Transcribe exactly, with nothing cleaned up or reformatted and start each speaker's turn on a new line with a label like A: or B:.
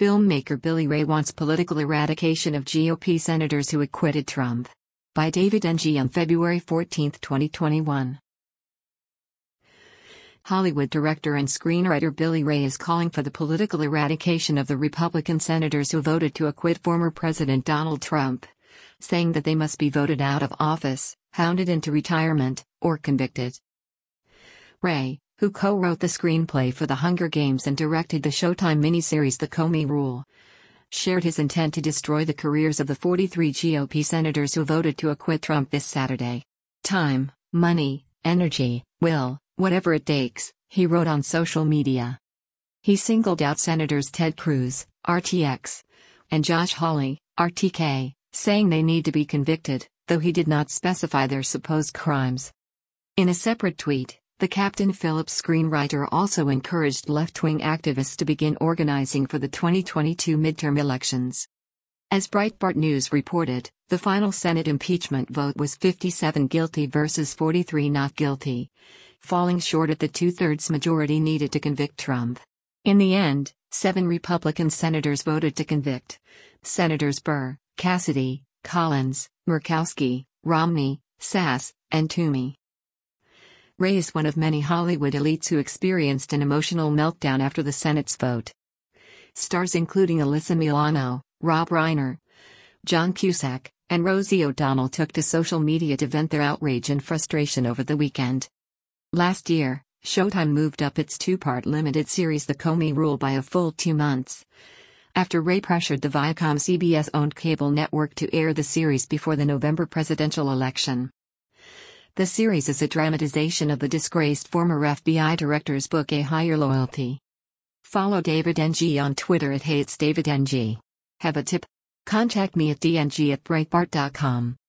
A: Filmmaker Billy Ray wants political eradication of G O P senators who acquitted Trump. By David N G on February fourteenth, twenty twenty-one. Hollywood director and screenwriter Billy Ray is calling for the political eradication of the Republican senators who voted to acquit former President Donald Trump, saying that they must be voted out of office, hounded into retirement, or convicted. Ray, who co-wrote the screenplay for The Hunger Games and directed the Showtime miniseries The Comey Rule, shared his intent to destroy the careers of the forty-three G O P senators who voted to acquit Trump this Saturday. Time, money, energy, will, whatever it takes, he wrote on social media. He singled out Senators Ted Cruz, R T X, and Josh Hawley, R T K, saying they need to be convicted, though he did not specify their supposed crimes. In a separate tweet, the Captain Phillips screenwriter also encouraged left-wing activists to begin organizing for the twenty twenty-two midterm elections. As Breitbart News reported, the final Senate impeachment vote was fifty-seven guilty versus forty-three not guilty, falling short at the two-thirds majority needed to convict Trump. In the end, seven Republican senators voted to convict: Senators Burr, Cassidy, Collins, Murkowski, Romney, Sass, and Toomey. Ray is one of many Hollywood elites who experienced an emotional meltdown after the Senate's vote. Stars including Alyssa Milano, Rob Reiner, John Cusack, and Rosie O'Donnell took to social media to vent their outrage and frustration over the weekend. Last year, Showtime moved up its two-part limited series The Comey Rule by a full two months, after Ray pressured the Viacom-C B S-owned cable network to air the series before the November presidential election. The series is a dramatization of the disgraced former F B I director's book A Higher Loyalty. Follow David N G on Twitter at Hey It's David N G. Have a tip? Contact me at d n g at breitbart dot com.